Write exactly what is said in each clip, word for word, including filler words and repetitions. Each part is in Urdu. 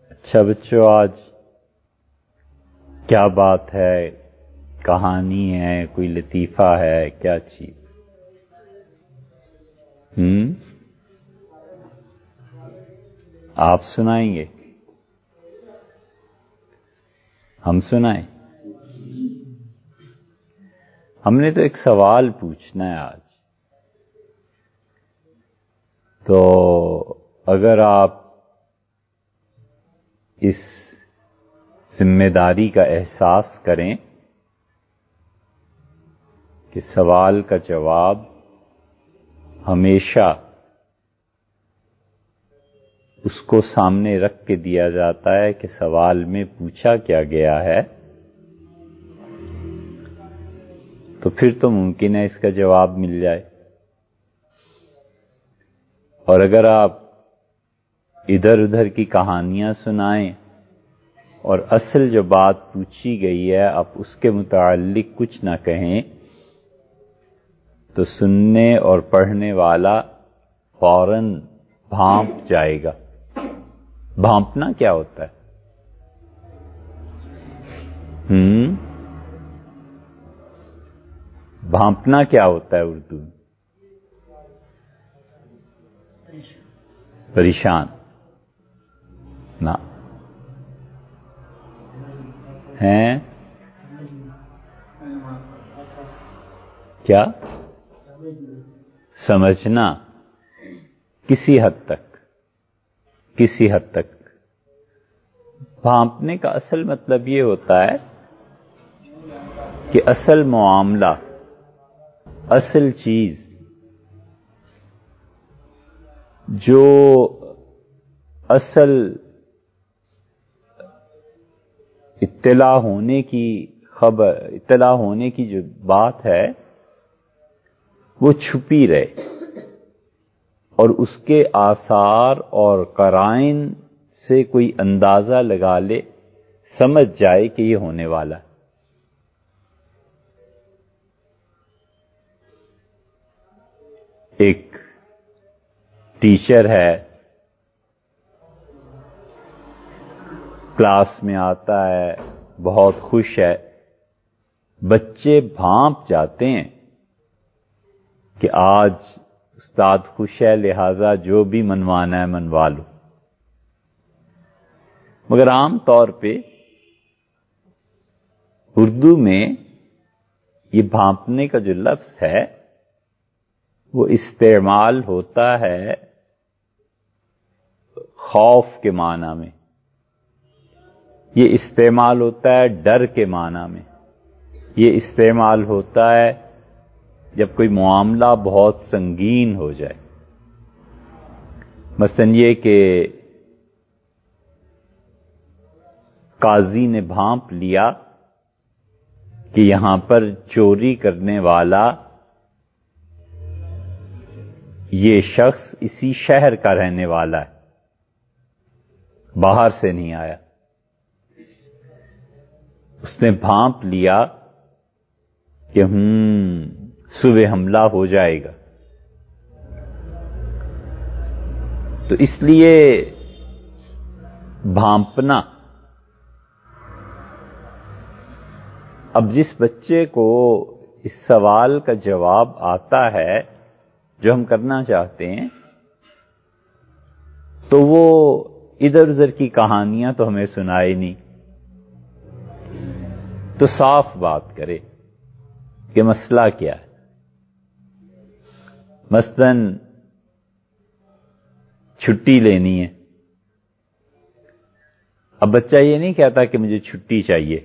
اچھا بچوں، آج کیا بات ہے؟ کہانی ہے؟ کوئی لطیفہ ہے؟ کیا چیز؟ ہم آپ سنائیں گے؟ ہم سنائیں؟ ہم نے تو ایک سوال پوچھنا ہے آج، تو اگر آپ اس ذمہ داری کا احساس کریں کہ سوال کا جواب ہمیشہ اس کو سامنے رکھ کے دیا جاتا ہے کہ سوال میں پوچھا کیا گیا ہے، تو پھر تو ممکن ہے اس کا جواب مل جائے۔ اور اگر آپ ادھر ادھر کی کہانیاں سنائیں اور اصل جو بات پوچھی گئی ہے آپ اس کے متعلق کچھ نہ کہیں، تو سننے اور پڑھنے والا فوراً بھانپ جائے گا۔ بھانپنا کیا ہوتا ہے؟ ہم بھانپنا کیا ہوتا ہے اردو میں؟ پریشان نہ ہیں؟ کیا؟ سمجھنا کسی حد تک، کسی حد تک۔ بھانپنے کا اصل مطلب یہ ہوتا ہے کہ اصل معاملہ، اصل چیز جو اصل اطلاع ہونے کی خبر، اطلاع ہونے کی جو بات ہے وہ چھپی رہے اور اس کے آثار اور قرائن سے کوئی اندازہ لگا لے، سمجھ جائے کہ یہ ہونے والا ہے۔ ایک ٹیچر ہے، کلاس میں آتا ہے، بہت خوش ہے، بچے بھانپ جاتے ہیں کہ آج استاد خوش ہے لہذا جو بھی منوانا ہے منوا لو۔ مگر عام طور پہ اردو میں یہ بھانپنے کا جو لفظ ہے وہ استعمال ہوتا ہے خوف کے معنی میں، یہ استعمال ہوتا ہے ڈر کے معنی میں، یہ استعمال ہوتا ہے جب کوئی معاملہ بہت سنگین ہو جائے۔ مثلا یہ کہ قاضی نے بھانپ لیا کہ یہاں پر چوری کرنے والا یہ شخص اسی شہر کا رہنے والا ہے، باہر سے نہیں آیا۔ اس نے بھانپ لیا کہ ہم صبح حملہ ہو جائے گا، تو اس لیے بھانپنا، اب جس بچے کو اس سوال کا جواب آتا ہے جو ہم کرنا چاہتے ہیں، تو وہ ادھر ادھر کی کہانیاں تو ہمیں سنائے نہیں، تو صاف بات کرے کہ مسئلہ کیا ہے۔ مثلاً چھٹی لینی ہے، اب بچہ یہ نہیں کہتا کہ مجھے چھٹی چاہیے،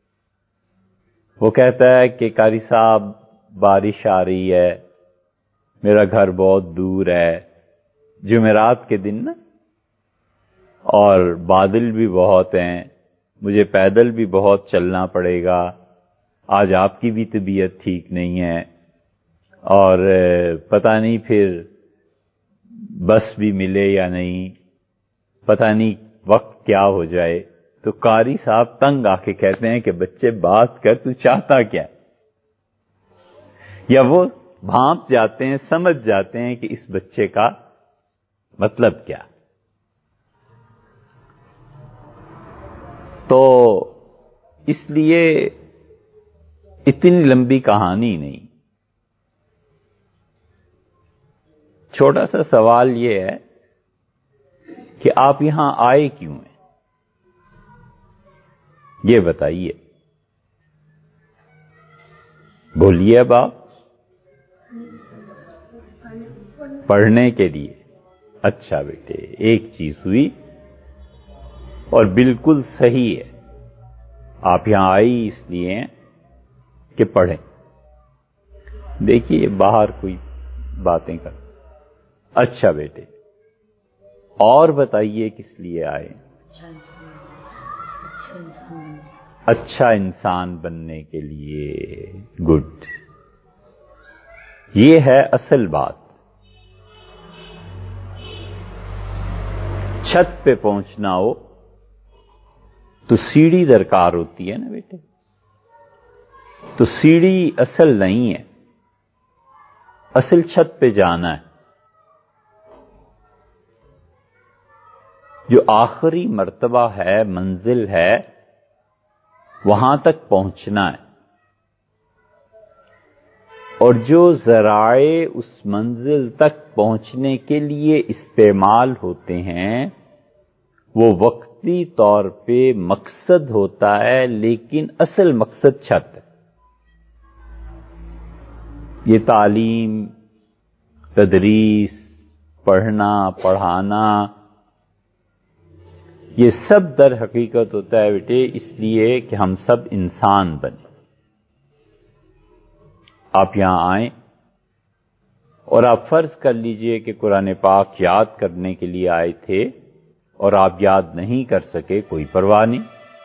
وہ کہتا ہے کہ قاری صاحب بارش آ رہی ہے، میرا گھر بہت دور ہے، جمعرات کے دن نا، اور بادل بھی بہت ہیں، مجھے پیدل بھی بہت چلنا پڑے گا، آج آپ کی بھی طبیعت ٹھیک نہیں ہے، اور پتہ نہیں پھر بس بھی ملے یا نہیں، پتہ نہیں وقت کیا ہو جائے۔ تو قاری صاحب تنگ آ کے کہتے ہیں کہ بچے بات کر، تو چاہتا کیا؟ یا وہ بھانپ جاتے ہیں، سمجھ جاتے ہیں کہ اس بچے کا مطلب کیا۔ تو اس لیے اتنی لمبی کہانی نہیں، چھوٹا سا سوال یہ ہے کہ آپ یہاں آئے کیوں ہیں، یہ بتائیے، بولیے اب آپ۔ پڑھنے کے لیے، اچھا بیٹے، ایک چیز ہوئی اور بالکل صحیح ہے، آپ یہاں آئی اس لیے ہیں کہ پڑھیں۔ دیکھیے باہر کوئی باتیں کر، اچھا بیٹے اور بتائیے کس لیے آئے؟ اچھا انسان بننے کے لیے، گڈ، یہ ہے اصل بات۔ چھت پہ پہنچنا ہو تو سیڑھی درکار ہوتی ہے نا بیٹے، تو سیڑھی اصل نہیں ہے، اصل چھت پہ جانا ہے، جو آخری مرتبہ ہے، منزل ہے، وہاں تک پہنچنا ہے، اور جو ذرائع اس منزل تک پہنچنے کے لیے استعمال ہوتے ہیں وہ وقتی طور پہ مقصد ہوتا ہے، لیکن اصل مقصد چھت ہے۔ یہ تعلیم، تدریس، پڑھنا، پڑھانا، یہ سب در حقیقت ہوتا ہے بیٹے اس لیے کہ ہم سب انسان بنیں۔ آپ یہاں آئیں اور آپ فرض کر لیجئے کہ قرآن پاک یاد کرنے کے لیے آئے تھے اور آپ یاد نہیں کر سکے، کوئی پرواہ نہیں،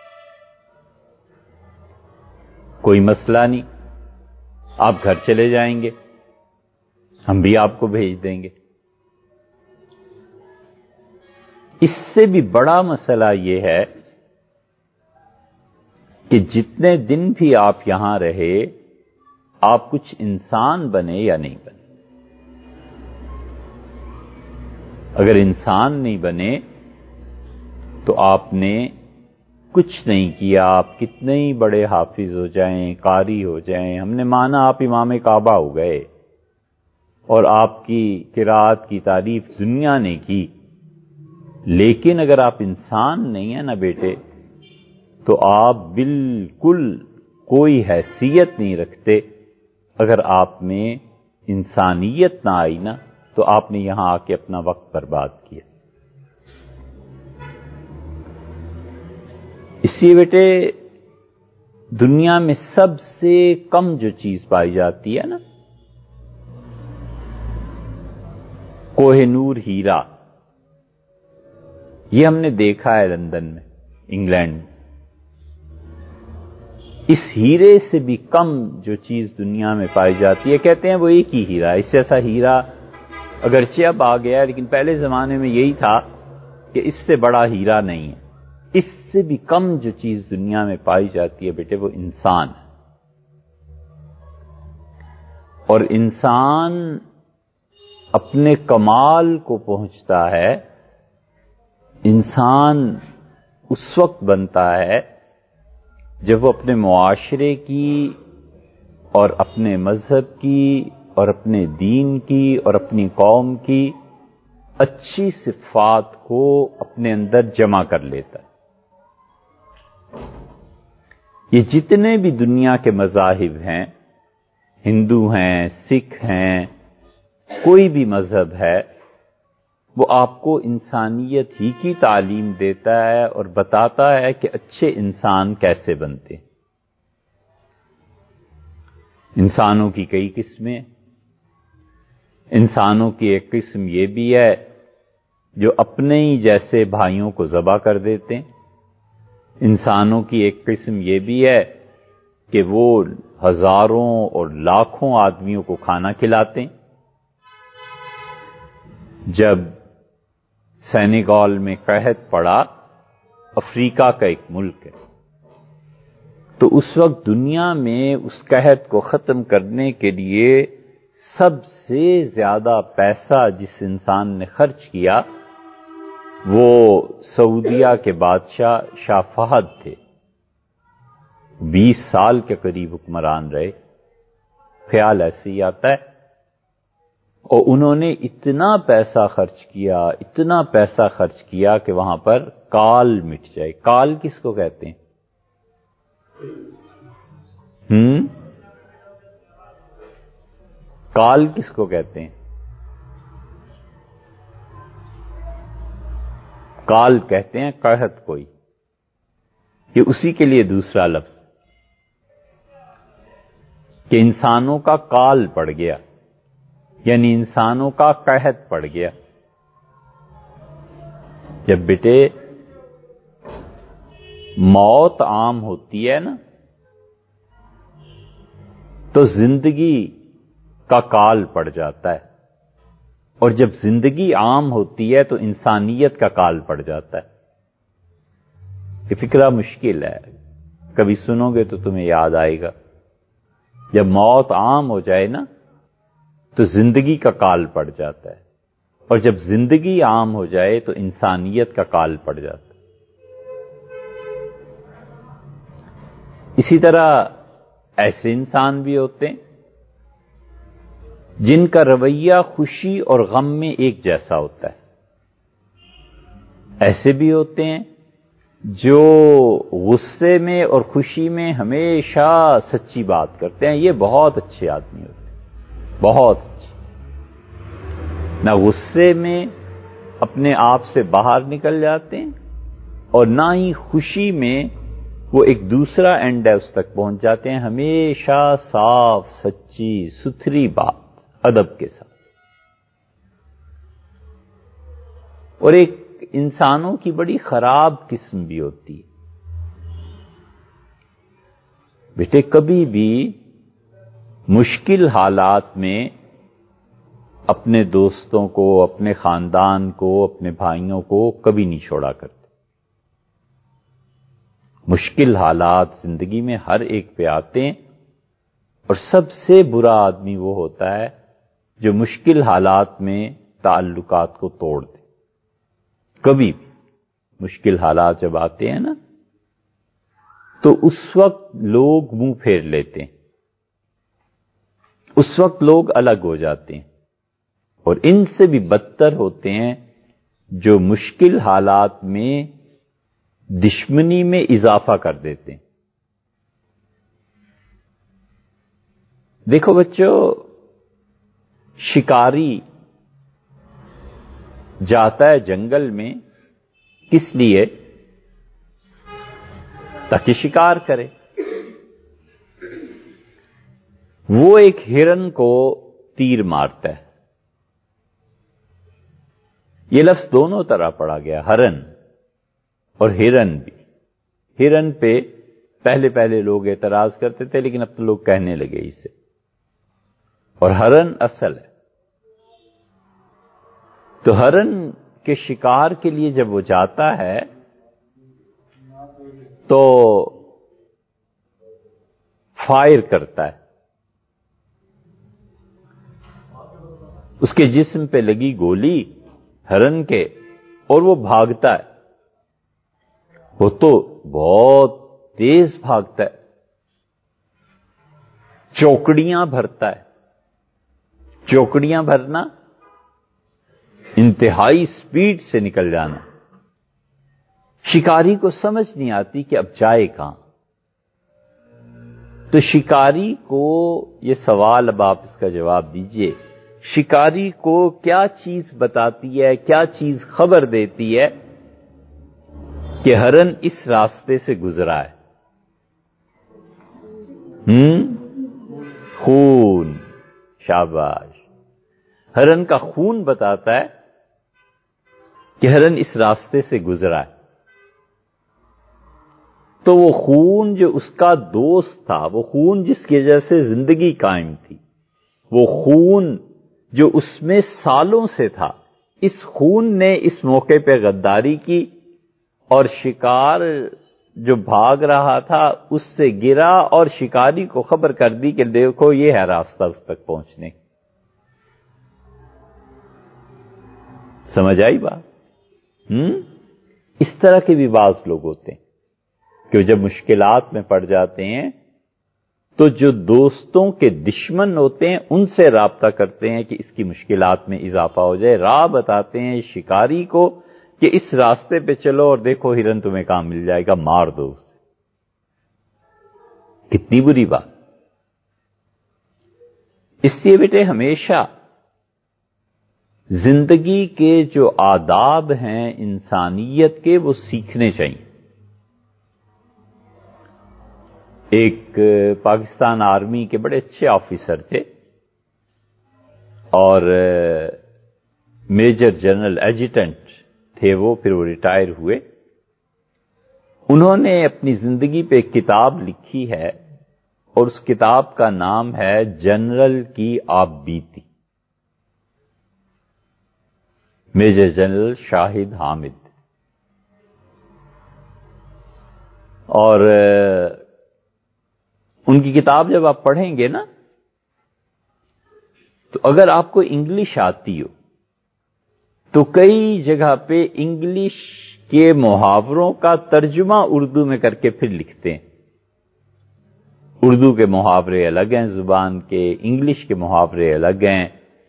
کوئی مسئلہ نہیں، آپ گھر چلے جائیں گے، ہم بھی آپ کو بھیج دیں گے۔ اس سے بھی بڑا مسئلہ یہ ہے کہ جتنے دن بھی آپ یہاں رہے آپ کچھ انسان بنے یا نہیں بنے۔ اگر انسان نہیں بنے تو آپ نے کچھ نہیں کیا، آپ کتنے ہی بڑے حافظ ہو جائیں، قاری ہو جائیں، ہم نے مانا آپ امام کعبہ ہو گئے اور آپ کی قرات کی تعریف دنیا نے کی، لیکن اگر آپ انسان نہیں ہیں نا بیٹے تو آپ بالکل کوئی حیثیت نہیں رکھتے۔ اگر آپ میں انسانیت نہ آئی نا تو آپ نے یہاں آ کے اپنا وقت برباد کیا۔ اس لیے بیٹے دنیا میں سب سے کم جو چیز پائی جاتی ہے نا، کوہ نور ہیرا، یہ ہم نے دیکھا ہے لندن میں، انگلینڈ میں۔ اس ہیرے سے بھی کم جو چیز دنیا میں پائی جاتی ہے، کہتے ہیں وہ ایک ہی ہیرا ہے، اس جیسا ہیرا اگرچہ اب آ گیا ہے لیکن پہلے زمانے میں یہی تھا کہ اس سے بڑا ہیرا نہیں ہے۔ اس سے بھی کم جو چیز دنیا میں پائی جاتی ہے بیٹے وہ انسان ہے، اور انسان اپنے کمال کو پہنچتا ہے، انسان اس وقت بنتا ہے جب وہ اپنے معاشرے کی اور اپنے مذہب کی اور اپنے دین کی اور اپنی قوم کی اچھی صفات کو اپنے اندر جمع کر لیتا ہے۔ یہ جتنے بھی دنیا کے مذاہب ہیں، ہندو ہیں، سکھ ہیں، کوئی بھی مذہب ہے، وہ آپ کو انسانیت ہی کی تعلیم دیتا ہے اور بتاتا ہے کہ اچھے انسان کیسے بنتے ہیں۔ انسانوں کی کئی قسمیں، انسانوں کی ایک قسم یہ بھی ہے جو اپنے ہی جیسے بھائیوں کو ذبح کر دیتے ہیں، انسانوں کی ایک قسم یہ بھی ہے کہ وہ ہزاروں اور لاکھوں آدمیوں کو کھانا کھلاتے ہیں۔ جب سینیگال میں قحط پڑا، افریقہ کا ایک ملک ہے، تو اس وقت دنیا میں اس قحط کو ختم کرنے کے لیے سب سے زیادہ پیسہ جس انسان نے خرچ کیا وہ سعودیہ کے بادشاہ شاہ فہد تھے، بیس سال کے قریب حکمران رہے، خیال ایسے ہی آتا ہے، اور انہوں نے اتنا پیسہ خرچ کیا اتنا پیسہ خرچ کیا کہ وہاں پر کال مٹ جائے۔ کال کس کو کہتے ہیں؟ ہم کال کس کو کہتے ہیں؟ کال کہتے ہیں قحط کوئی، یہ اسی کے لیے دوسرا لفظ کہ انسانوں کا کال پڑ گیا، یعنی انسانوں کا قحط پڑ گیا۔ جب بیٹے موت عام ہوتی ہے نا تو زندگی کا کال پڑ جاتا ہے، اور جب زندگی عام ہوتی ہے تو انسانیت کا کال پڑ جاتا ہے۔ یہ فکرہ مشکل ہے، کبھی سنو گے تو تمہیں یاد آئے گا۔ جب موت عام ہو جائے نا تو زندگی کا کال پڑ جاتا ہے، اور جب زندگی عام ہو جائے تو انسانیت کا کال پڑ جاتا ہے۔ اسی طرح ایسے انسان بھی ہوتے ہیں جن کا رویہ خوشی اور غم میں ایک جیسا ہوتا ہے، ایسے بھی ہوتے ہیں جو غصے میں اور خوشی میں ہمیشہ سچی بات کرتے ہیں۔ یہ بہت اچھے آدمی ہوتے ہیں، بہت اچھے، نہ غصے میں اپنے آپ سے باہر نکل جاتے ہیں اور نہ ہی خوشی میں وہ ایک دوسرا اینڈ ہے اس تک پہنچ جاتے ہیں، ہمیشہ صاف سچی ستھری بات ادب کے ساتھ۔ اور ایک انسانوں کی بڑی خراب قسم بھی ہوتی ہے، بیٹے کبھی بھی مشکل حالات میں اپنے دوستوں کو، اپنے خاندان کو، اپنے بھائیوں کو کبھی نہیں چھوڑا کرتے۔ مشکل حالات زندگی میں ہر ایک پہ آتے ہیں، اور سب سے برا آدمی وہ ہوتا ہے جو مشکل حالات میں تعلقات کو توڑ دے۔ کبھی بھی مشکل حالات جب آتے ہیں نا تو اس وقت لوگ منہ پھیر لیتے ہیں، اس وقت لوگ الگ ہو جاتے ہیں، اور ان سے بھی بدتر ہوتے ہیں جو مشکل حالات میں دشمنی میں اضافہ کر دیتے ہیں۔ دیکھو بچوں، شکاری جاتا ہے جنگل میں کس لیے؟ تاکہ شکار کرے۔ وہ ایک ہرن کو تیر مارتا ہے، یہ لفظ دونوں طرح پڑا گیا، ہرن اور ہرن بھی۔ ہرن پہ پہلے پہلے لوگ اعتراض کرتے تھے، لیکن اب تو لوگ کہنے لگے اسے، اور ہرن اصل ہے۔ تو ہرن کے شکار کے لیے جب وہ جاتا ہے تو فائر کرتا ہے، اس کے جسم پہ لگی گولی ہرن کے، اور وہ بھاگتا ہے۔ وہ تو بہت تیز بھاگتا ہے، چوکڑیاں بھرتا ہے۔ چوکڑیاں بھرنا، انتہائی سپیڈ سے نکل جانا۔ شکاری کو سمجھ نہیں آتی کہ اب جائے کہاں۔ تو شکاری کو یہ سوال، اب آپ اس کا جواب دیجئے، شکاری کو کیا چیز بتاتی ہے، کیا چیز خبر دیتی ہے کہ ہرن اس راستے سے گزرا ہے؟ ہم خون، شاباش، ہرن کا خون بتاتا ہے کہ ہرن اس راستے سے گزرا ہے۔ تو وہ خون جو اس کا دوست تھا، وہ خون جس کی وجہ سے زندگی قائم تھی، وہ خون جو اس میں سالوں سے تھا، اس خون نے اس موقع پہ غداری کی، اور شکار جو بھاگ رہا تھا اس سے گرا، اور شکاری کو خبر کر دی کہ دیکھو یہ ہے راستہ اس تک پہنچنے۔ سمجھ آئی بات؟ ہم اس طرح کے بھی بعض لوگ ہوتے ہیں کہ جب مشکلات میں پڑ جاتے ہیں تو جو دوستوں کے دشمن ہوتے ہیں ان سے رابطہ کرتے ہیں کہ اس کی مشکلات میں اضافہ ہو جائے، راہ بتاتے ہیں شکاری کو کہ اس راستے پہ چلو اور دیکھو ہرن تمہیں کہاں مل جائے گا، مار دو اسے۔ کتنی بری بات۔ اس لیے بیٹے ہمیشہ زندگی کے جو آداب ہیں انسانیت کے وہ سیکھنے چاہیے۔ ایک پاکستان آرمی کے بڑے اچھے آفیسر تھے اور میجر جنرل ایڈجوٹنٹ تھے وہ، پھر وہ ریٹائر ہوئے۔ انہوں نے اپنی زندگی پہ ایک کتاب لکھی ہے اور اس کتاب کا نام ہے جنرل کی آپ بیتی، میجر جنرل شاہد حامد۔ اور ان کی کتاب جب آپ پڑھیں گے نا تو اگر آپ کو انگلش آتی ہو تو کئی جگہ پہ انگلش کے محاوروں کا ترجمہ اردو میں کر کے پھر لکھتے ہیں۔ اردو کے محاورے الگ ہیں زبان کے، انگلش کے محاورے الگ ہیں۔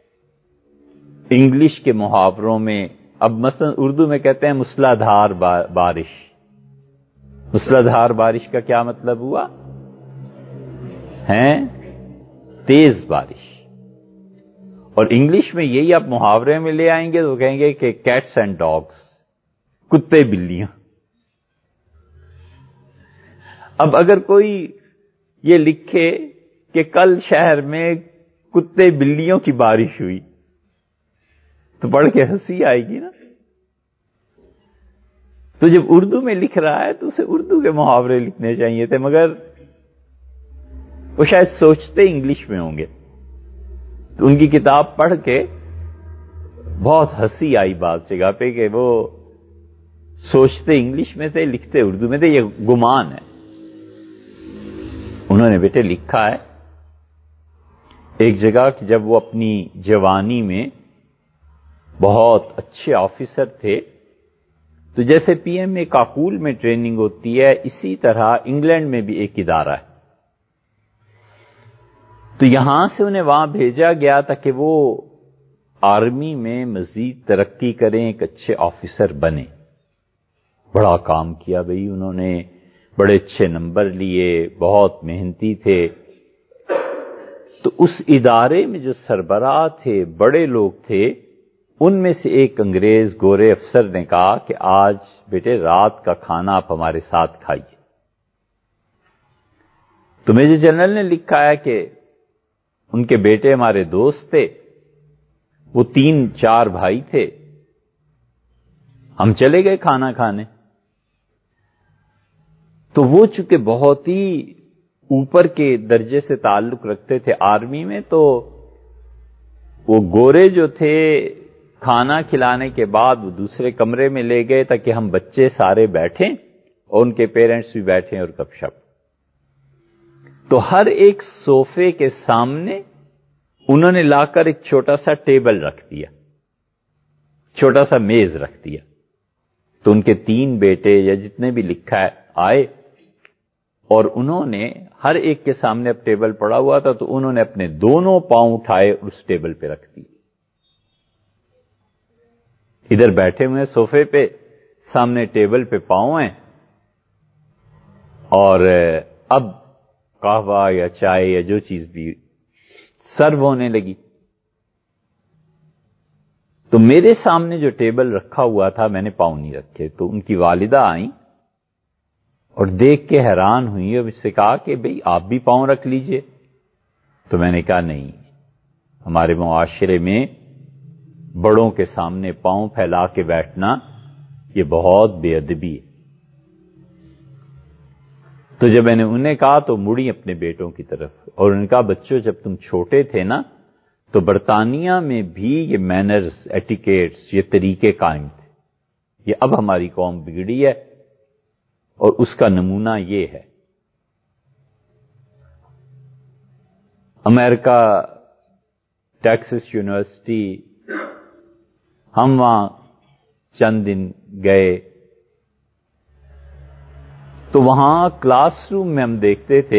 انگلش کے محاوروں میں اب مثلا اردو میں کہتے ہیں مسلا دھار بارش۔ مسلا دھار بارش کا کیا مطلب ہوا؟ ہیں تیز بارش۔ اور انگلش میں یہی آپ محاورے میں لے آئیں گے تو کہیں گے کہ کیٹس اینڈ ڈاگس، کتے بلیاں۔ اب اگر کوئی یہ لکھے کہ کل شہر میں کتے بلیوں کی بارش ہوئی تو پڑھ کے ہنسی آئے گی نا۔ تو جب اردو میں لکھ رہا ہے تو اسے اردو کے محاورے لکھنے چاہیے تھے، مگر وہ شاید سوچتے انگلش میں ہوں گے۔ تو ان کی کتاب پڑھ کے بہت ہنسی آئی بعض جگہ پہ کہ وہ سوچتے انگلش میں تھے، لکھتے اردو میں تھے۔ یہ گمان ہے۔ انہوں نے بیٹے لکھا ہے ایک جگہ کہ جب وہ اپنی جوانی میں بہت اچھے آفیسر تھے تو جیسے پی ایم اے کاکول میں ٹریننگ ہوتی ہے اسی طرح انگلینڈ میں بھی ایک ادارہ ہے، تو یہاں سے انہیں وہاں بھیجا گیا تھا کہ وہ آرمی میں مزید ترقی کریں، ایک اچھے آفیسر بنے۔ بڑا کام کیا بھئی، انہوں نے بڑے اچھے نمبر لیے، بہت محنتی تھے۔ تو اس ادارے میں جو سربراہ تھے، بڑے لوگ تھے، ان میں سے ایک انگریز گورے افسر نے کہا کہ آج بیٹے رات کا کھانا آپ ہمارے ساتھ کھائیے۔ تو میجر جنرل نے لکھا ہے کہ ان کے بیٹے ہمارے دوست تھے، وہ تین چار بھائی تھے، ہم چلے گئے کھانا کھانے۔ تو وہ چونکہ بہت ہی اوپر کے درجے سے تعلق رکھتے تھے آرمی میں، تو وہ گورے جو تھے کھانا کھلانے کے بعد وہ دوسرے کمرے میں لے گئے تاکہ ہم بچے سارے بیٹھیں اور ان کے پیرنٹس بھی بیٹھیں اور گپ شپ۔ تو ہر ایک صوفے کے سامنے انہوں نے لا کر ایک چھوٹا سا ٹیبل رکھ دیا، چھوٹا سا میز رکھ دیا۔ تو ان کے تین بیٹے یا جتنے بھی لکھا ہے آئے اور انہوں نے ہر ایک کے سامنے اب ٹیبل پڑا ہوا تھا تو انہوں نے اپنے دونوں پاؤں اٹھائے اور اس ٹیبل پہ رکھ دیے۔ ادھر بیٹھے ہوئے صوفے پہ، سامنے ٹیبل پہ پاؤں ہیں، اور اب قہوہ یا چائے یا جو چیز بھی سرو ہونے لگی۔ تو میرے سامنے جو ٹیبل رکھا ہوا تھا میں نے پاؤں نہیں رکھے، تو ان کی والدہ آئیں اور دیکھ کے حیران ہوئی اور مجھ سے کہا کہ بھئی آپ بھی پاؤں رکھ لیجئے۔ تو میں نے کہا نہیں، ہمارے معاشرے میں بڑوں کے سامنے پاؤں پھیلا کے بیٹھنا یہ بہت بے ادبی ہے۔ تو جب میں نے انہیں کہا تو مڑی اپنے بیٹوں کی طرف اور انہوں نے کہا بچوں جب تم چھوٹے تھے نا تو برطانیہ میں بھی یہ مینرز، ایٹیکیٹس، یہ طریقے قائم تھے، یہ اب ہماری قوم بگڑی ہے اور اس کا نمونہ یہ ہے۔ امریکہ ٹیکساس یونیورسٹی، ہم وہاں چند دن گئے تو وہاں کلاس روم میں ہم دیکھتے تھے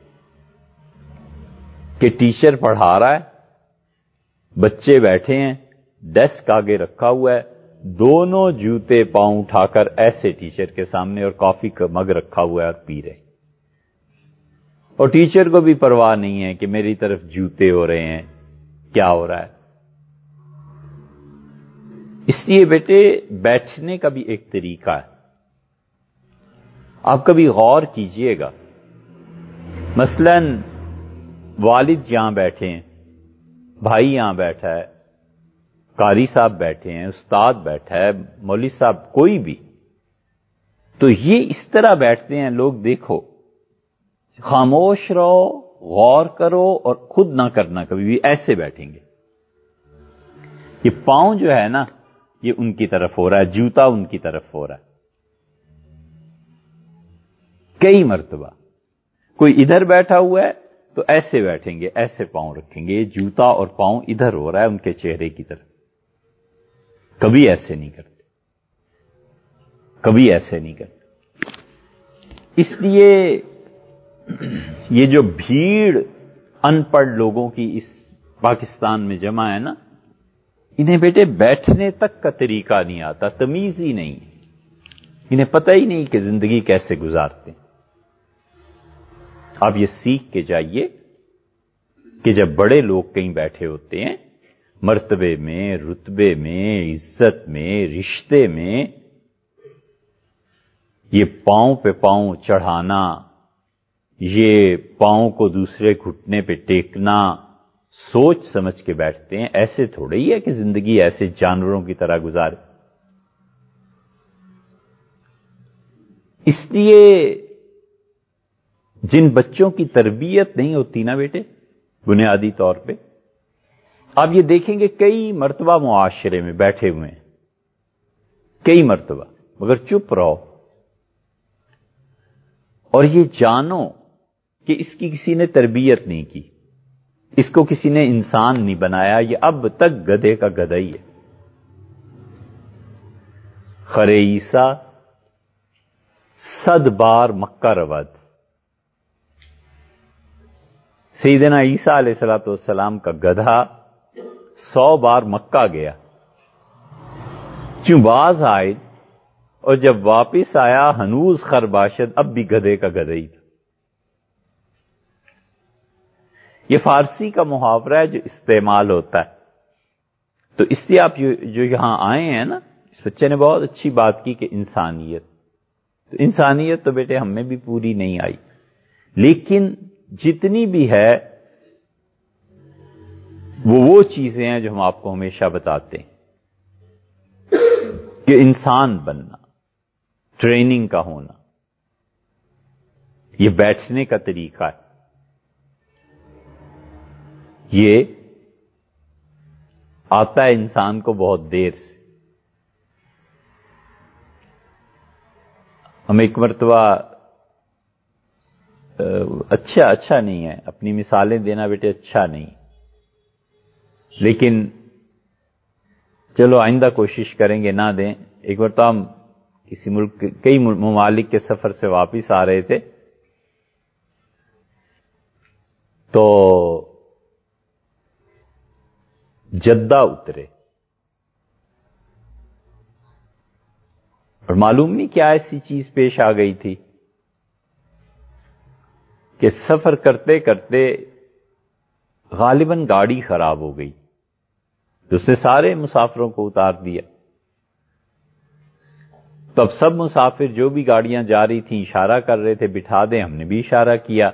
کہ ٹیچر پڑھا رہا ہے، بچے بیٹھے ہیں، ڈیسک آگے رکھا ہوا ہے، دونوں جوتے پاؤں اٹھا کر ایسے ٹیچر کے سامنے اور کافی کا مگ رکھا ہوا ہے اور پی رہے، اور ٹیچر کو بھی پرواہ نہیں ہے کہ میری طرف جوتے ہو رہے ہیں، کیا ہو رہا ہے۔ اس لیے بیٹے بیٹھنے کا بھی ایک طریقہ ہے، آپ کبھی غور کیجئے گا، مثلا والد یہاں بیٹھے ہیں، بھائی یہاں بیٹھا ہے، قاری صاحب بیٹھے ہیں، استاد بیٹھا ہے، مولوی صاحب، کوئی بھی، تو یہ اس طرح بیٹھتے ہیں لوگ، دیکھو خاموش رہو، غور کرو اور خود نہ کرنا، کبھی بھی ایسے بیٹھیں گے۔ یہ پاؤں جو ہے نا یہ ان کی طرف ہو رہا ہے، جوتا ان کی طرف ہو رہا ہے، کئی مرتبہ کوئی ادھر بیٹھا ہوا ہے تو ایسے بیٹھیں گے، ایسے پاؤں رکھیں گے، جوتا اور پاؤں ادھر ہو رہا ہے ان کے چہرے کی طرف، کبھی ایسے نہیں کرتے، کبھی ایسے نہیں کرتے۔ اس لیے یہ جو بھیڑ ان پڑھ لوگوں کی اس پاکستان میں جمع ہے نا، انہیں بیٹے بیٹھنے تک کا طریقہ نہیں آتا، تمیز ہی نہیں، انہیں پتہ ہی نہیں کہ زندگی کیسے گزارتے ہیں۔ آپ یہ سیکھ کے جائیے کہ جب بڑے لوگ کہیں بیٹھے ہوتے ہیں، مرتبے میں، رتبے میں، عزت میں، رشتے میں، یہ پاؤں پہ پاؤں چڑھانا، یہ پاؤں کو دوسرے گھٹنے پہ ٹیکنا، سوچ سمجھ کے بیٹھتے ہیں، ایسے تھوڑے ہی ہے کہ زندگی ایسے جانوروں کی طرح گزارے۔ اس لیے جن بچوں کی تربیت نہیں ہوتی نا بیٹے بنیادی طور پہ، آپ یہ دیکھیں گے کئی مرتبہ معاشرے میں بیٹھے ہوئے ہیں، کئی مرتبہ، مگر چپ رہو اور یہ جانو کہ اس کی کسی نے تربیت نہیں کی، اس کو کسی نے انسان نہیں بنایا، یہ اب تک گدھے کا گدھا ہی ہے۔ خر عیسیٰ صد بار مکہ رود، سیدنا عیسیٰ علیہ الصلوۃ والسلام کا گدھا سو بار مکہ گیا، چوں باز آئے اور جب واپس آیا ہنوز خر باشد، اب بھی گدھے کا گدھا ہی تھا۔ یہ فارسی کا محاورہ ہے جو استعمال ہوتا ہے، تو اس لیے آپ جو یہاں آئے ہیں نا، اس بچے نے بہت اچھی بات کی کہ انسانیت، تو انسانیت تو بیٹے ہم میں بھی پوری نہیں آئی، لیکن جتنی بھی ہے وہ وہ چیزیں ہیں جو ہم آپ کو ہمیشہ بتاتے ہیں کہ انسان بننا، ٹریننگ کا ہونا، یہ بیٹھنے کا طریقہ ہے، یہ آتا ہے انسان کو بہت دیر سے۔ ہم ایک مرتبہ اچھا اچھا نہیں ہے اپنی مثالیں دینا بیٹے، اچھا نہیں، لیکن چلو آئندہ کوشش کریں گے نہ دیں۔ ایک بار تو ہم کسی ملک، کئی ممالک کے سفر سے واپس آ رہے تھے، تو جدہ اترے اور معلوم نہیں کیا ایسی چیز پیش آ گئی تھی کہ سفر کرتے کرتے غالباً گاڑی خراب ہو گئی، تو اس نے سارے مسافروں کو اتار دیا۔ تو اب سب مسافر جو بھی گاڑیاں جا رہی تھیں اشارہ کر رہے تھے بٹھا دیں، ہم نے بھی اشارہ کیا،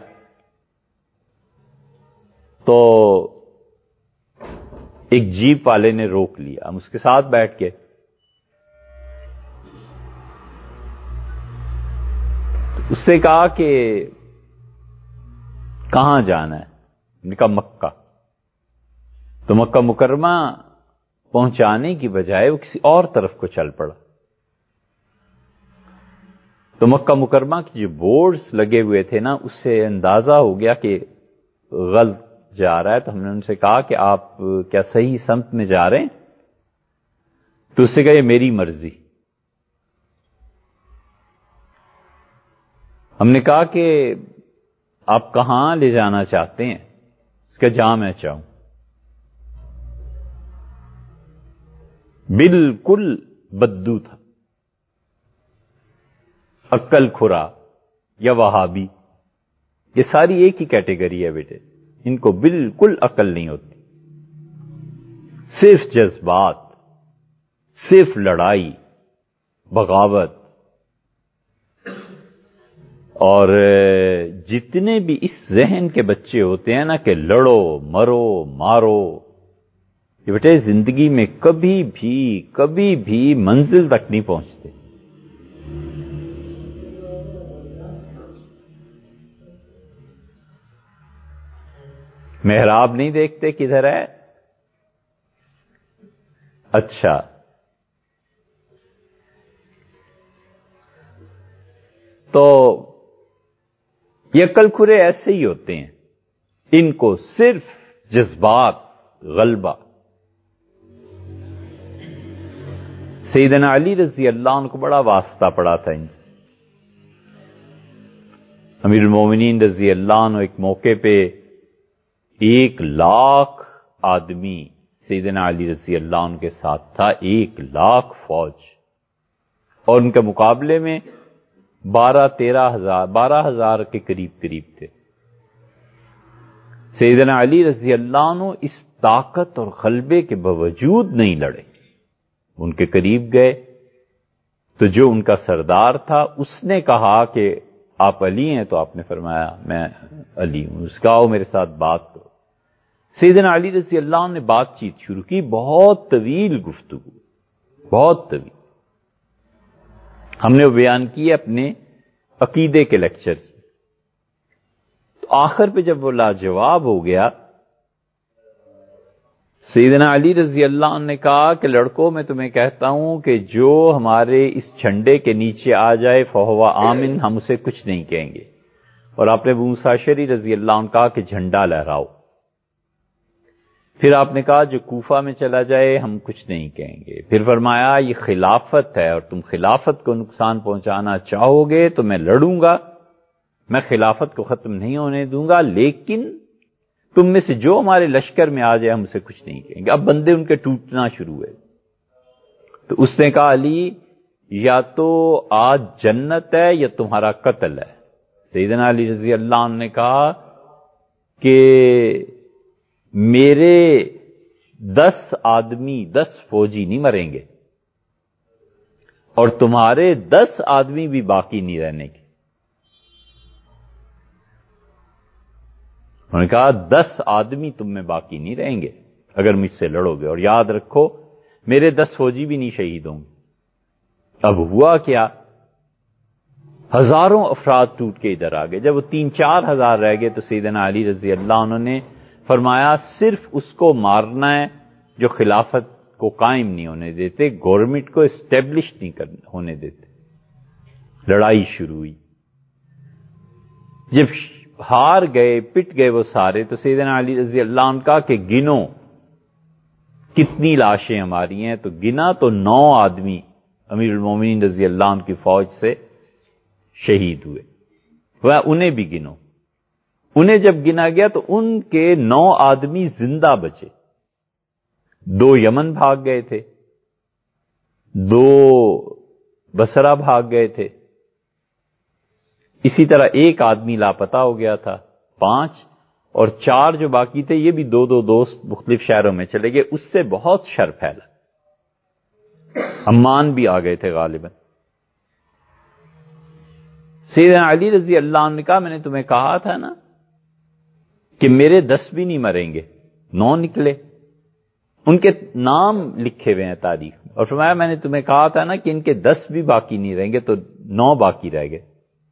تو ایک جیپ والے نے روک لیا، ہم اس کے ساتھ بیٹھ کے، اس سے کہا کہ کہاں جانا ہے؟ ہم نے کہا مکہ۔ تو مکہ مکرمہ پہنچانے کی بجائے وہ کسی اور طرف کو چل پڑا۔ تو مکہ مکرمہ کے جو بورڈز لگے ہوئے تھے نا، اس سے اندازہ ہو گیا کہ غلط جا رہا ہے، تو ہم نے ان سے کہا کہ آپ کیا صحیح سمت میں جا رہے ہیں؟ تو اس سے کہا یہ میری مرضی، ہم نے کہا کہ آپ کہاں لے جانا چاہتے ہیں؟ اس کا جہاں میں چاہوں. بالکل بدو تھا، عقل کھرا یا وہابی، یہ ساری ایک ہی کیٹیگری ہے بیٹے. ان کو بالکل عقل نہیں ہوتی، صرف جذبات، صرف لڑائی، بغاوت. اور جتنے بھی اس ذہن کے بچے ہوتے ہیں نا کہ لڑو مرو مارو، یہ بیٹے زندگی میں کبھی بھی کبھی بھی منزل تک نہیں پہنچتے. محراب نہیں دیکھتے کدھر ہے؟ اچھا، تو یہ عقل کھرے ایسے ہی ہوتے ہیں، ان کو صرف جذبات غلبہ. سیدنا علی رضی اللہ عنہ کو بڑا واسطہ پڑا تھا ان سے. امیر المومنین رضی اللہ عنہ ایک موقع پہ ایک لاکھ آدمی سیدنا علی رضی اللہ عنہ کے ساتھ تھا، ایک لاکھ فوج، اور ان کے مقابلے میں بارہ تیرہ ہزار بارہ ہزار کے قریب قریب تھے. سیدنا علی رضی اللہ عنہ اس طاقت اور غلبے کے باوجود نہیں لڑے. ان کے قریب گئے تو جو ان کا سردار تھا اس نے کہا کہ آپ علی ہیں؟ تو آپ نے فرمایا میں علی ہوں. اس کا آؤ میرے ساتھ بات کرو. سیدنا علی رضی اللہ عنہ نے بات چیت شروع کی، بہت طویل گفتگو، بہت طویل. ہم نے وہ بیان کی اپنے عقیدے کے لیکچرز میں. تو آخر پہ جب وہ لاجواب ہو گیا، سیدنا علی رضی اللہ عنہ نے کہا کہ لڑکوں میں تمہیں کہتا ہوں کہ جو ہمارے اس جھنڈے کے نیچے آ جائے فہو آمن، ہم اسے کچھ نہیں کہیں گے. اور آپ نے ابو موسیٰ اشعری رضی اللہ عنہ کہا کہ جھنڈا لہراؤ. پھر آپ نے کہا جو کوفہ میں چلا جائے ہم کچھ نہیں کہیں گے. پھر فرمایا یہ خلافت ہے اور تم خلافت کو نقصان پہنچانا چاہو گے تو میں لڑوں گا، میں خلافت کو ختم نہیں ہونے دوں گا، لیکن تم میں سے جو ہمارے لشکر میں آ جائے ہم اسے کچھ نہیں کہیں گے. اب بندے ان کے ٹوٹنا شروع ہوئے. تو اس نے کہا علی یا تو آج جنت ہے یا تمہارا قتل ہے. سیدنا علی رضی اللہ عنہ نے کہا کہ میرے دس آدمی دس فوجی نہیں مریں گے اور تمہارے دس آدمی بھی باقی نہیں رہنے کے. انہوں نے کہا دس آدمی تم میں باقی نہیں رہیں گے اگر مجھ سے لڑو گے، اور یاد رکھو میرے دس فوجی بھی نہیں شہید ہوں گے. اب ہوا کیا؟ ہزاروں افراد ٹوٹ کے ادھر آ گئے. جب وہ تین چار ہزار رہ گئے تو سیدنا علی رضی اللہ عنہ نے فرمایا صرف اس کو مارنا ہے جو خلافت کو قائم نہیں ہونے دیتے، گورنمنٹ کو اسٹیبلش نہیں ہونے دیتے. لڑائی شروع ہوئی. جب ہار گئے پٹ گئے وہ سارے تو سیدنا علی رضی اللہ عنہ کہا کہ گنو کتنی لاشیں ہماری ہیں. تو گنا تو نو آدمی امیر المومنین رضی اللہ عنہ کی فوج سے شہید ہوئے. وہ انہیں بھی گنو. انہیں جب گنا گیا تو ان کے نو آدمی زندہ بچے. دو یمن بھاگ گئے تھے، دو بصرہ بھاگ گئے تھے، اسی طرح ایک آدمی لاپتہ ہو گیا تھا، پانچ، اور چار جو باقی تھے یہ بھی دو دو دوست مختلف شہروں میں چلے گئے. اس سے بہت شر پھیلا. عمان بھی آ گئے تھے غالباً. سیدنا علی رضی اللہ عنہ نے کہا میں نے تمہیں کہا تھا نا کہ میرے دس بھی نہیں مریں گے. نو نکلے. ان کے نام لکھے ہوئے ہیں تاریخ میں، اور فرمایا میں نے تمہیں کہا تھا نا کہ ان کے دس بھی باقی نہیں رہیں گے، تو نو باقی رہ گئے.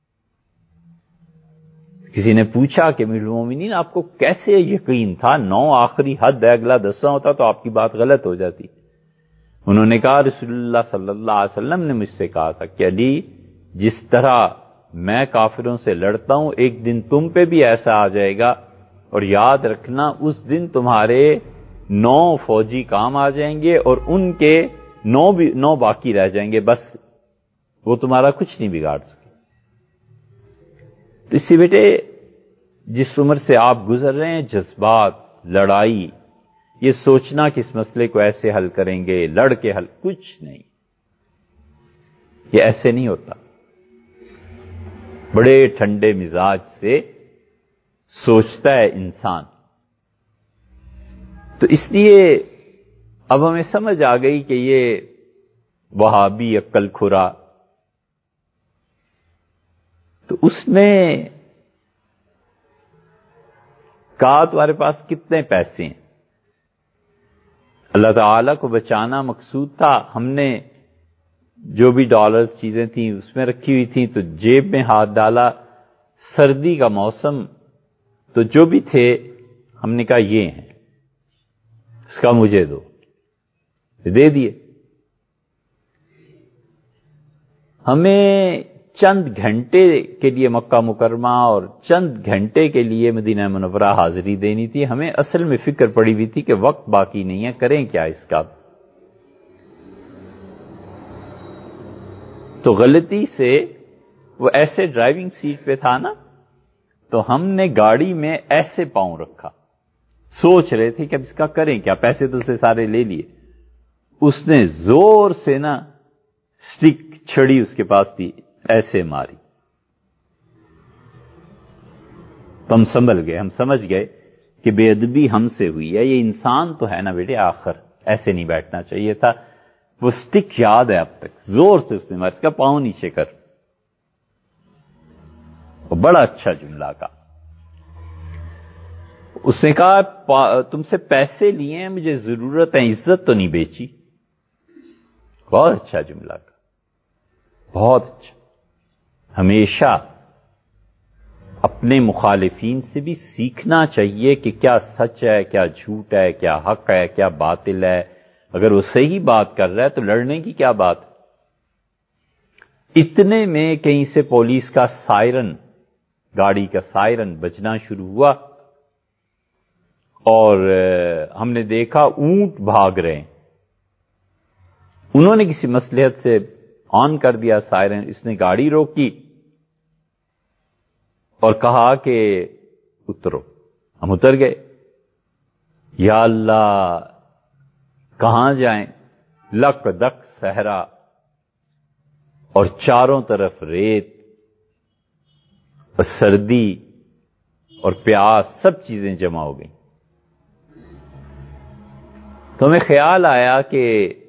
کسی نے پوچھا کہ امیر المومنین آپ کو کیسے یقین تھا؟ نو آخری حد ہے، اگلا دسواں ہوتا تو آپ کی بات غلط ہو جاتی. انہوں نے کہا رسول اللہ صلی اللہ علیہ وسلم نے مجھ سے کہا تھا کہ علی جس طرح میں کافروں سے لڑتا ہوں ایک دن تم پہ بھی ایسا آ جائے گا، اور یاد رکھنا اس دن تمہارے نو فوجی کام آ جائیں گے اور ان کے نو بھی نو باقی رہ جائیں گے، بس وہ تمہارا کچھ نہیں بگاڑ سکے. تو اس سے بیٹے جس عمر سے آپ گزر رہے ہیں، جذبات، لڑائی، یہ سوچنا کہ اس مسئلے کو ایسے حل کریں گے، لڑ کے حل، کچھ نہیں، یہ ایسے نہیں ہوتا۔ بڑے ٹھنڈے مزاج سے سوچتا ہے انسان۔ تو اس لیے اب ہمیں سمجھ آ گئی کہ یہ وہابی عقل کھرا، تو اس نے کہا تمہارے پاس کتنے پیسے ہیں؟ اللہ تعالیٰ کو بچانا مقصود تھا، ہم نے جو بھی ڈالرز چیزیں تھیں اس میں رکھی ہوئی تھیں، تو جیب میں ہاتھ ڈالا، سردی کا موسم، تو جو بھی تھے ہم نے کہا یہ ہیں، اس کا مجھے دو، دے دیے۔ ہمیں چند گھنٹے کے لیے مکہ مکرمہ اور چند گھنٹے کے لیے مدینہ منورہ حاضری دینی تھی، ہمیں اصل میں فکر پڑی ہوئی تھی کہ وقت باقی نہیں ہے، کریں کیا اس کا۔ تو غلطی سے وہ ایسے ڈرائیونگ سیٹ پہ تھا نا، تو ہم نے گاڑی میں ایسے پاؤں رکھا، سوچ رہے تھے کہ اب اس کا کریں کیا، پیسے تو اسے سارے لے لیے۔ اس نے زور سے نا سٹک چھڑی اس کے پاس تھی، ایسے ماری، تو ہم سنبھل گئے، ہم سمجھ گئے کہ بے ادبی ہم سے ہوئی ہے، یہ انسان تو ہے نا بیٹے، آخر ایسے نہیں بیٹھنا چاہیے تھا۔ وہ سٹک یاد ہے اب تک، زور سے اس نے مارا، اس کا پاؤں نیچے کر، وہ بڑا اچھا جملہ کا۔ اس نے کہا تم سے پیسے لیے ہیں، مجھے ضرورت ہے، عزت تو نہیں بیچی۔ بہت اچھا جملہ کا، بہت اچھا۔ ہمیشہ اپنے مخالفین سے بھی سیکھنا چاہیے کہ کیا سچ ہے، کیا جھوٹ ہے، کیا حق ہے، کیا باطل ہے۔ اگر وہ صحیح بات کر رہا ہے تو لڑنے کی کیا بات۔ اتنے میں کہیں سے پولیس کا سائرن، گاڑی کا سائرن بجنا شروع ہوا، اور ہم نے دیکھا اونٹ بھاگ رہے ہیں۔ انہوں نے کسی مصلحت سے آن کر دیا سائرن، اس نے گاڑی روکی اور کہا کہ اترو۔ ہم اتر گئے۔ یا اللہ، کہاں جائیں؟ لک دک صحرا، اور چاروں طرف ریت اور سردی اور پیاس، سب چیزیں جمع ہو گئیں۔ تو ہمیں خیال آیا کہ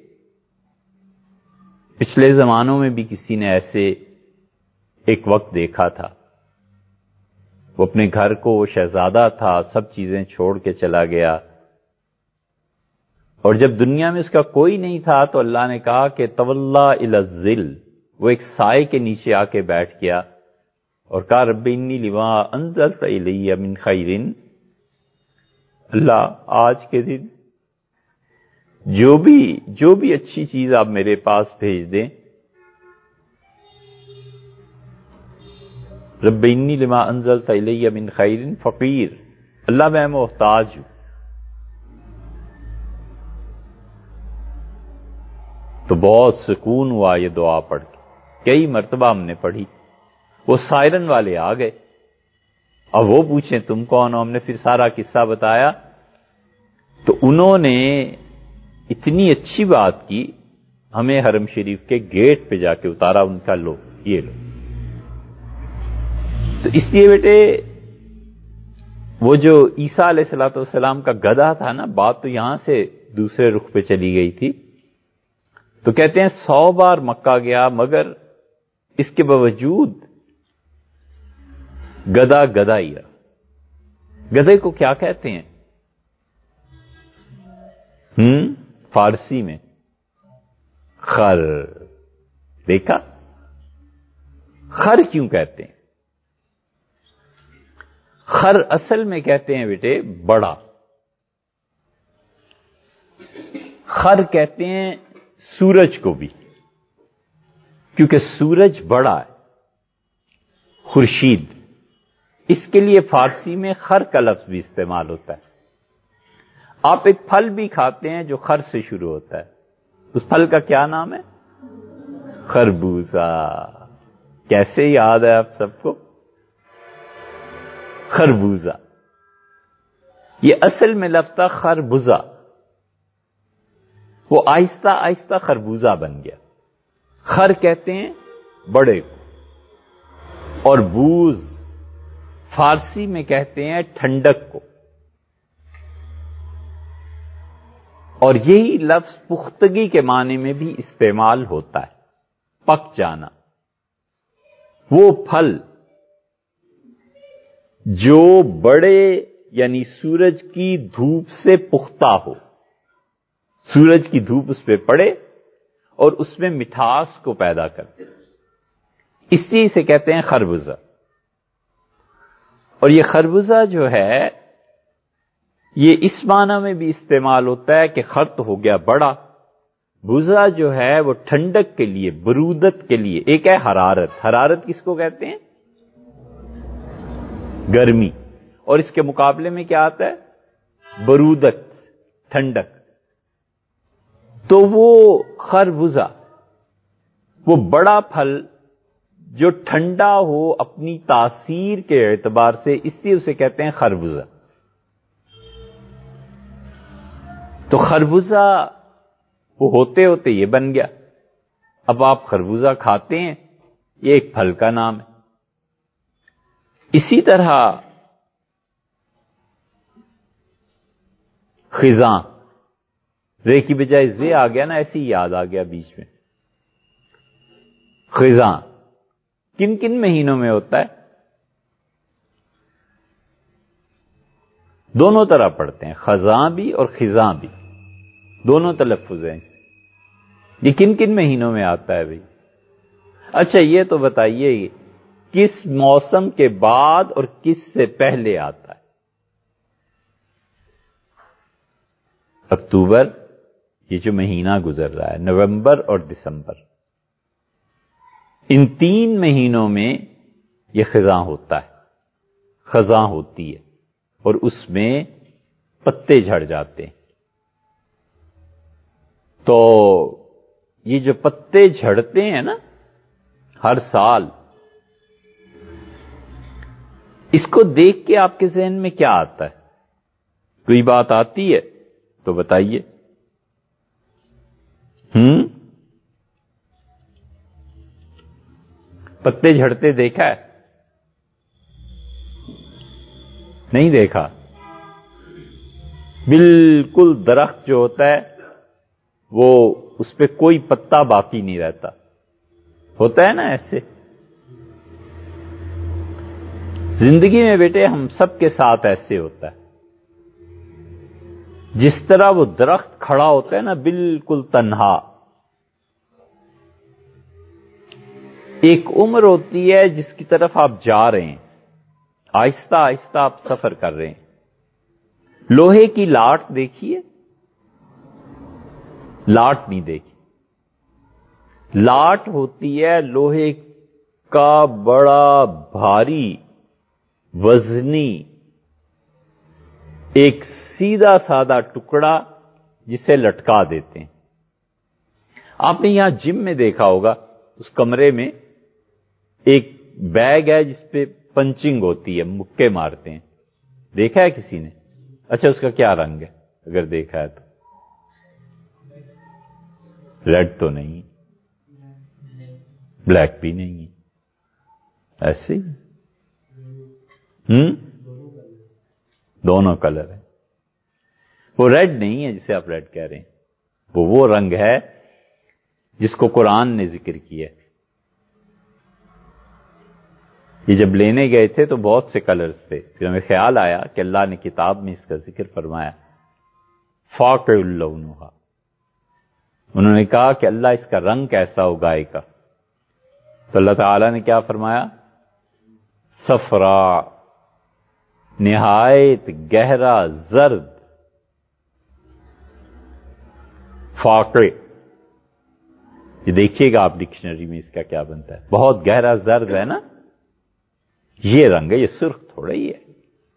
پچھلے زمانوں میں بھی کسی نے ایسے ایک وقت دیکھا تھا، وہ اپنے گھر کو، وہ شہزادہ تھا، سب چیزیں چھوڑ کے چلا گیا، اور جب دنیا میں اس کا کوئی نہیں تھا تو اللہ نے کہا کہ تولا الی الظل، وہ ایک سائے کے نیچے آ کے بیٹھ گیا اور کہا رب انی لما انزلت الی من خیر، اللہ آج کے دن جو بھی جو بھی اچھی چیز آپ میرے پاس بھیج دیں، رب انی لما انزلت الی من خیر فقیر، اللہ میں محتاج ہوں۔ تو بہت سکون ہوا یہ دعا پڑھ کے، کئی مرتبہ ہم نے پڑھی۔ وہ سائرن والے آ گئے، اب وہ پوچھیں تم کون ہو؟ ہم نے پھر سارا قصہ بتایا، تو انہوں نے اتنی اچھی بات کی، ہمیں حرم شریف کے گیٹ پہ جا کے اتارا، ان کا لو یہ لو۔ تو اس لیے بیٹے وہ جو عیسیٰ علیہ الصلوۃ والسلام کا گدھا تھا نا، بات تو یہاں سے دوسرے رخ پہ چلی گئی تھی، تو کہتے ہیں سو بار مکہ گیا مگر اس کے باوجود گدھا گدھا ہی رہا۔ گدھے کو کیا کہتے ہیں ہم فارسی میں؟ خر۔ دیکھا، خر کیوں کہتے ہیں؟ خر اصل میں کہتے ہیں بیٹے بڑا، خر کہتے ہیں سورج کو بھی، کیونکہ سورج بڑا ہے، خورشید، اس کے لیے فارسی میں خر کا لفظ بھی استعمال ہوتا ہے۔ آپ ایک پھل بھی کھاتے ہیں جو خر سے شروع ہوتا ہے، اس پھل کا کیا نام ہے؟ خربوزہ۔ کیسے یاد ہے آپ سب کو؟ خربوزہ، یہ اصل میں لفظ تھا خربوزہ، وہ آہستہ آہستہ خربوزہ بن گیا۔ خر کہتے ہیں بڑے کو، اور بوز فارسی میں کہتے ہیں ٹھنڈک کو، اور یہی لفظ پختگی کے معنی میں بھی استعمال ہوتا ہے، پک جانا۔ وہ پھل جو بڑے یعنی سورج کی دھوپ سے پختہ ہو، سورج کی دھوپ اس پہ پڑے اور اس میں مٹھاس کو پیدا کرتے، اس لیے اسے کہتے ہیں خربوزہ۔ اور یہ خربوزہ جو ہے یہ اس معنی میں بھی استعمال ہوتا ہے کہ خر تو ہو گیا بڑا، بوزہ جو ہے وہ ٹھنڈک کے لیے، برودت کے لیے۔ ایک ہے حرارت، حرارت کس کو کہتے ہیں؟ گرمی، اور اس کے مقابلے میں کیا آتا ہے؟ برودت، ٹھنڈک۔ تو وہ خربوزہ وہ بڑا پھل جو ٹھنڈا ہو اپنی تاثیر کے اعتبار سے، اس لیے اسے کہتے ہیں خربوزہ۔ تو خربوزہ وہ ہوتے ہوتے یہ بن گیا۔ اب آپ خربوزہ کھاتے ہیں، یہ ایک پھل کا نام ہے۔ اسی طرح خزاں، رے کی بجائے زے آ گیا نا، ایسی ہی یاد آ گیا بیچ میں۔ خزاں کن کن مہینوں میں ہوتا ہے؟ دونوں طرح پڑھتے ہیں، خزاں بھی اور خزاں بھی، دونوں تلفظ ہیں۔ یہ کن کن مہینوں میں آتا ہے بھائی؟ اچھا یہ تو بتائیے کس موسم کے بعد اور کس سے پہلے آتا ہے؟ اکتوبر، یہ جو مہینہ گزر رہا ہے، نومبر اور دسمبر، ان تین مہینوں میں یہ خزاں ہوتا ہے، خزاں ہوتی ہے، اور اس میں پتے جھڑ جاتے ہیں۔ تو یہ جو پتے جھڑتے ہیں نا ہر سال، اس کو دیکھ کے آپ کے ذہن میں کیا آتا ہے؟ کوئی بات آتی ہے تو بتائیے۔ ہم پتے جھڑتے دیکھا ہے؟ نہیں دیکھا؟ بالکل درخت جو ہوتا ہے وہ اس پہ کوئی پتا باقی نہیں رہتا، ہوتا ہے نا ایسے؟ زندگی میں بیٹے ہم سب کے ساتھ ایسے ہوتا ہے۔ جس طرح وہ درخت کھڑا ہوتا ہے نا بالکل تنہا، ایک عمر ہوتی ہے جس کی طرف آپ جا رہے ہیں، آہستہ آہستہ آپ سفر کر رہے ہیں۔ لوہے کی لاٹ دیکھیے؟ لاٹ نہیں دیکھی؟ لاٹ ہوتی ہے لوہے کا بڑا بھاری وزنی ایک سیدھا سادہ ٹکڑا جسے لٹکا دیتے ہیں۔ آپ نے یہاں جم میں دیکھا ہوگا، اس کمرے میں ایک بیگ ہے جس پہ پنچنگ ہوتی ہے، مکے مارتے ہیں، دیکھا ہے کسی نے؟ اچھا اس کا کیا رنگ ہے اگر دیکھا ہے تو؟ ریڈ تو نہیں، بلیک بھی نہیں، ایسے ہی ہم دونوں کلر ہیں۔ وہ ریڈ نہیں ہے جسے آپ ریڈ کہہ رہے ہیں، وہ وہ رنگ ہے جس کو قرآن نے ذکر کیا ہے۔ یہ جب لینے گئے تھے تو بہت سے کلرز تھے، پھر ہمیں خیال آیا کہ اللہ نے کتاب میں اس کا ذکر فرمایا، فاقع اللونھا۔ انہوں نے کہا کہ اللہ اس کا رنگ کیسا اگائے گا، تو اللہ تعالیٰ نے کیا فرمایا؟ صفرا، نہایت گہرا زرد، فاقع۔ یہ دیکھیے گا آپ ڈکشنری میں اس کا کیا بنتا ہے، بہت گہرا زرد ہے نا، یہ رنگ ہے، یہ سرخ تھوڑا ہی ہے،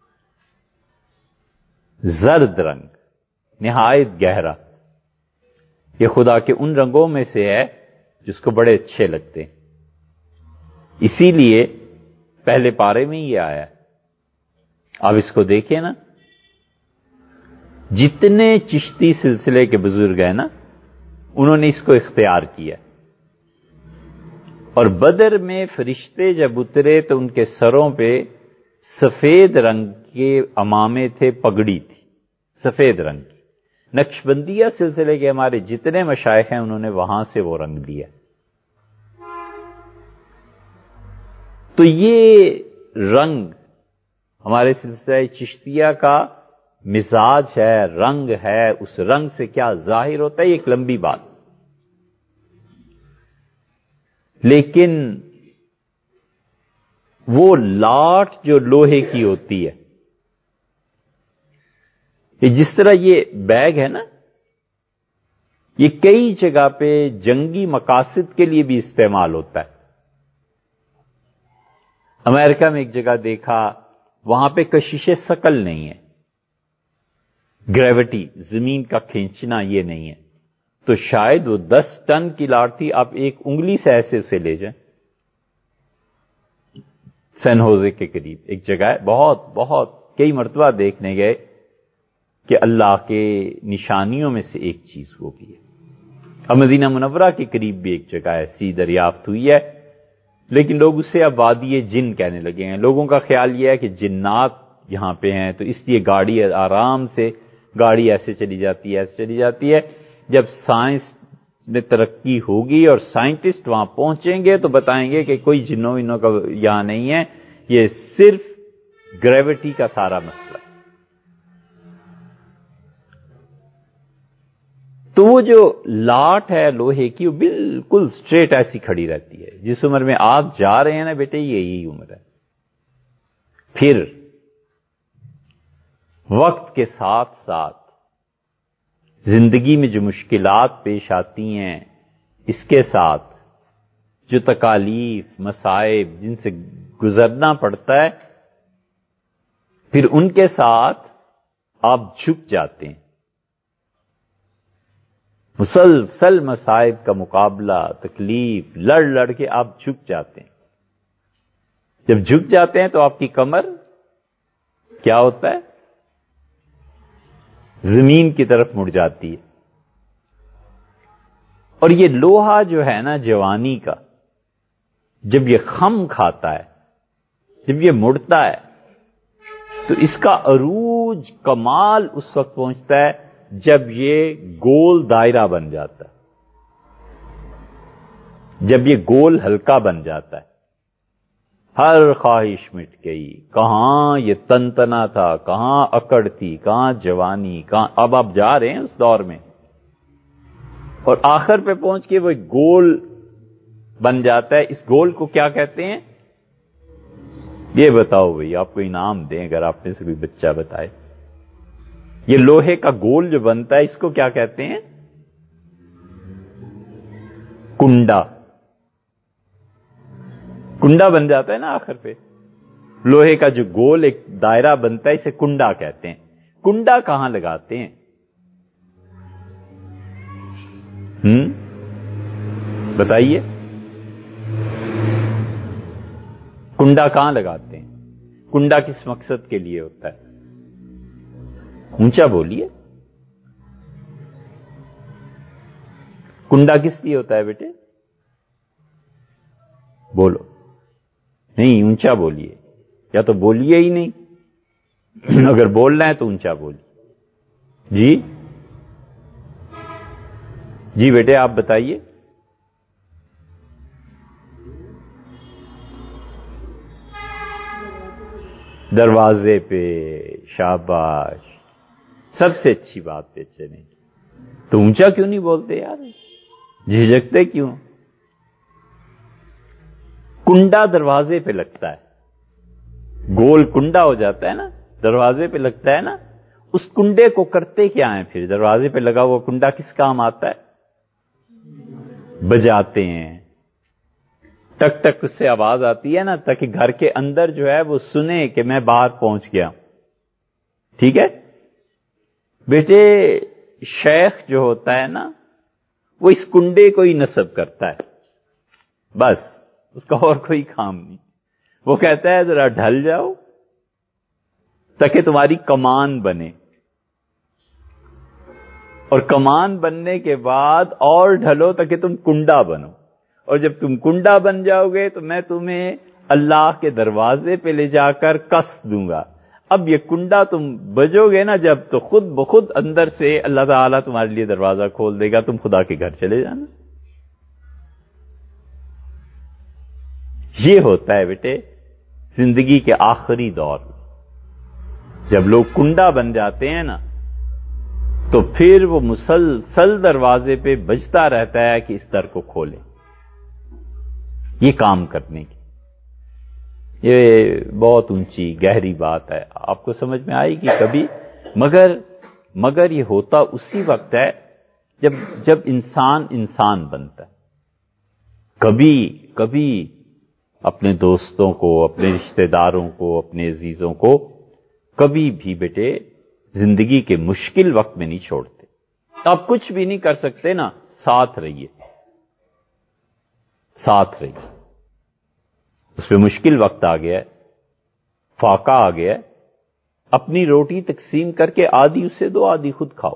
زرد رنگ، نہایت گہرا۔ یہ خدا کے ان رنگوں میں سے ہے جس کو بڑے اچھے لگتے ہیں، اسی لیے پہلے پارے میں یہ آیا ہے آپ اس کو دیکھیں نا، جتنے چشتی سلسلے کے بزرگ ہیں نا، انہوں نے اس کو اختیار کیا، اور بدر میں فرشتے جب اترے تو ان کے سروں پہ سفید رنگ کے عمامے تھے، پگڑی تھی سفید رنگ کی۔ نقشبندیہ سلسلے کے ہمارے جتنے مشائخ ہیں انہوں نے وہاں سے وہ رنگ دیا۔ تو یہ رنگ ہمارے سلسلہ چشتیہ کا مزاج ہے، رنگ ہے، اس رنگ سے کیا ظاہر ہوتا ہے یہ ایک لمبی بات، لیکن وہ لاٹ جو لوہے کی ہوتی ہے، یہ جس طرح یہ بیگ ہے نا، یہ کئی جگہ پہ جنگی مقاصد کے لیے بھی استعمال ہوتا ہے۔ امریکہ میں ایک جگہ دیکھا، وہاں پہ کشش ثقل نہیں ہے، گریوٹی، زمین کا کھینچنا یہ نہیں ہے، تو شاید وہ دس ٹن کی لاٹ تھی، آپ ایک انگلی سے ایسے اسے لے جائیں۔ سین ہوزے کے قریب ایک جگہ ہے، بہت بہت کئی مرتبہ دیکھنے گئے کہ اللہ کے نشانیوں میں سے ایک چیز وہ بھی ہے۔ اب مدینہ منورہ کے قریب بھی ایک جگہ ایسی دریافت ہوئی ہے، لیکن لوگ اسے اب وادی جن کہنے لگے ہیں۔ لوگوں کا خیال یہ ہے کہ جنات یہاں پہ ہیں، تو اس لیے گاڑی آرام سے گاڑی ایسے چلی جاتی ہے ایسے چلی جاتی ہے۔ جب سائنس میں ترقی ہوگی اور سائنٹسٹ وہاں پہنچیں گے تو بتائیں گے کہ کوئی جنوں انوں کا یہاں نہیں ہے، یہ صرف گریوٹی کا سارا مسئلہ ہے۔ تو وہ جو لاٹ ہے لوہے کی، وہ بالکل سٹریٹ ایسی کھڑی رہتی ہے۔ جس عمر میں آپ جا رہے ہیں نا بیٹے، یہی عمر ہے۔ پھر وقت کے ساتھ ساتھ زندگی میں جو مشکلات پیش آتی ہیں، اس کے ساتھ جو تکالیف مصائب جن سے گزرنا پڑتا ہے، پھر ان کے ساتھ آپ جھک جاتے ہیں۔ مسلسل مصائب کا مقابلہ، تکلیف لڑ لڑ کے آپ جھک جاتے ہیں۔ جب جھک جاتے ہیں تو آپ کی کمر کیا ہوتا ہے؟ زمین کی طرف مڑ جاتی ہے۔ اور یہ لوہا جو ہے نا جوانی کا، جب یہ خم کھاتا ہے، جب یہ مڑتا ہے، تو اس کا عروج کمال اس وقت پہنچتا ہے جب یہ گول دائرہ بن جاتا ہے، جب یہ گول ہلکا بن جاتا ہے۔ ہر خواہش مٹ گئی، کہاں یہ تنتنا تھا، کہاں اکڑ تھی، کہاں جوانی، کہاں، اب آپ جا رہے ہیں اس دور میں، اور آخر پہ پہنچ کے وہ گول بن جاتا ہے۔ اس گول کو کیا کہتے ہیں؟ یہ بتاؤ بھئی، آپ کو انعام دیں اگر آپ میں سے کوئی بچہ بتائے۔ یہ لوہے کا گول جو بنتا ہے اس کو کیا کہتے ہیں؟ کنڈا۔ کنڈا بن جاتا ہے نا آخر پہ، لوہے کا جو گول ایک دائرہ بنتا ہے اسے کنڈا کہتے ہیں۔ کنڈا کہاں لگاتے ہیں؟ ہم بتائیے، کنڈا کہاں لگاتے ہیں؟ کنڈا کس مقصد کے لیے ہوتا ہے؟ اونچا بولیے، کنڈا کس لیے ہوتا ہے بیٹے؟ بولو، نہیں اونچا بولیے، یا تو بولیے ہی نہیں، اگر بولنا ہے تو اونچا بولیے۔ جی جی بیٹے آپ بتائیے۔ دروازے پہ، شاباش، سب سے اچھی بات بچے نے۔ تو اونچا کیوں نہیں بولتے یار؟ جھجکتے کیوں؟ کنڈا دروازے پہ لگتا ہے، گول کنڈا ہو جاتا ہے نا، دروازے پہ لگتا ہے نا، اس کنڈے کو کرتے کیا ہیں پھر؟ دروازے پہ لگا ہوا کنڈا کس کام آتا ہے؟ بجاتے ہیں، ٹک ٹک اس سے آواز آتی ہے نا، تاکہ گھر کے اندر جو ہے وہ سنے کہ میں باہر پہنچ گیا۔ ٹھیک ہے بیٹے، شیخ جو ہوتا ہے نا وہ اس کنڈے کو ہی نصب کرتا ہے، بس اس کا اور کوئی کام نہیں۔ وہ کہتا ہے ذرا ڈھل جاؤ، تاکہ تمہاری کمان بنے، اور کمان بننے کے بعد اور ڈھلو تاکہ تم کنڈا بنو، اور جب تم کنڈا بن جاؤ گے تو میں تمہیں اللہ کے دروازے پہ لے جا کر کس دوں گا۔ اب یہ کنڈا تم بجو گے نا جب، تو خود بخود اندر سے اللہ تعالیٰ تمہارے لیے دروازہ کھول دے گا، تم خدا کے گھر چلے جانا۔ یہ ہوتا ہے بیٹے زندگی کے آخری دور، جب لوگ کنڈا بن جاتے ہیں نا تو پھر وہ مسلسل دروازے پہ بجتا رہتا ہے کہ اس در کو کھولے، یہ کام کرنے کی۔ یہ بہت اونچی گہری بات ہے، آپ کو سمجھ میں آئے گی کبھی، مگر مگر یہ ہوتا اسی وقت ہے جب جب انسان انسان بنتا ہے۔ کبھی کبھی اپنے دوستوں کو، اپنے رشتہ داروں کو، اپنے عزیزوں کو کبھی بھی بیٹے زندگی کے مشکل وقت میں نہیں چھوڑتے۔ آپ کچھ بھی نہیں کر سکتے نا، ساتھ رہیے، ساتھ رہیے۔ اس پہ مشکل وقت آ گیا ہے، فاقہ آ گیا ہے، اپنی روٹی تقسیم کر کے آدھی اسے دو، آدھی خود کھاؤ۔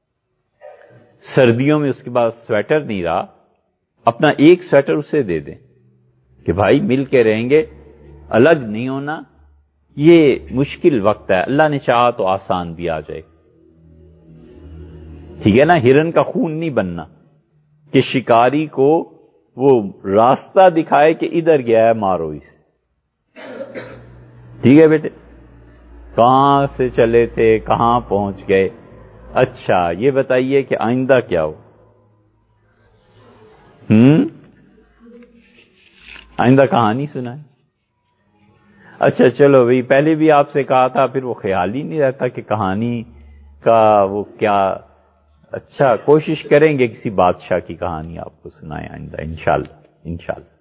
سردیوں میں اس کے بعد سویٹر نہیں رہا، اپنا ایک سویٹر اسے دے دیں کہ بھائی مل کے رہیں گے، الگ نہیں ہونا۔ یہ مشکل وقت ہے، اللہ نے چاہا تو آسان بھی آ جائے، ٹھیک ہے نا۔ ہرن کا خون نہیں بننا کہ شکاری کو وہ راستہ دکھائے کہ ادھر گیا ہے، مارو اسے، ٹھیک ہے بیٹے۔ کہاں سے چلے تھے، کہاں پہنچ گئے۔ اچھا یہ بتائیے کہ آئندہ کیا ہو؟ ہم آئندہ کہانی سنائیں۔ اچھا چلو بھئی، پہلے بھی آپ سے کہا تھا، پھر وہ خیال ہی نہیں رہتا کہ کہانی کا وہ کیا۔ اچھا کوشش کریں گے کسی بادشاہ کی کہانی آپ کو سنائیں آئندہ، انشاءاللہ انشاءاللہ۔